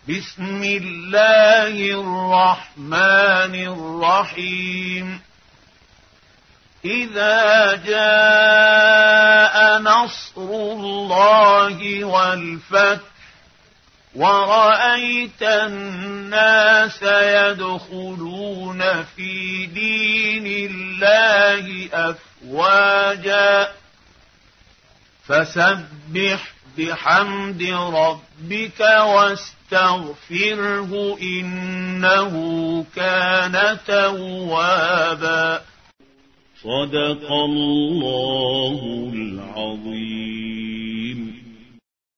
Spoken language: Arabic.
بسم الله الرحمن الرحيم إذا جاء نصر الله والفتح ورأيت الناس يدخلون في دين الله أفواجا فسبح بحمد ربك واستغفره إنه كان توابا. صدق الله العظيم.